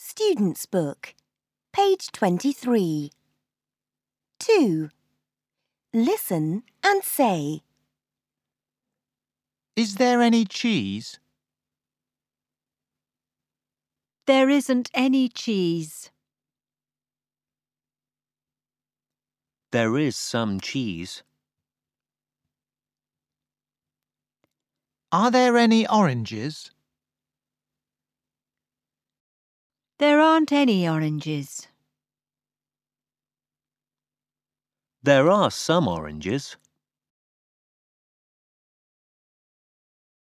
Student's Book, page 23. 2. Listen and say. Is there any cheese? There isn't any cheese. There is some cheese. Are there any oranges? There aren't any oranges. There are some oranges.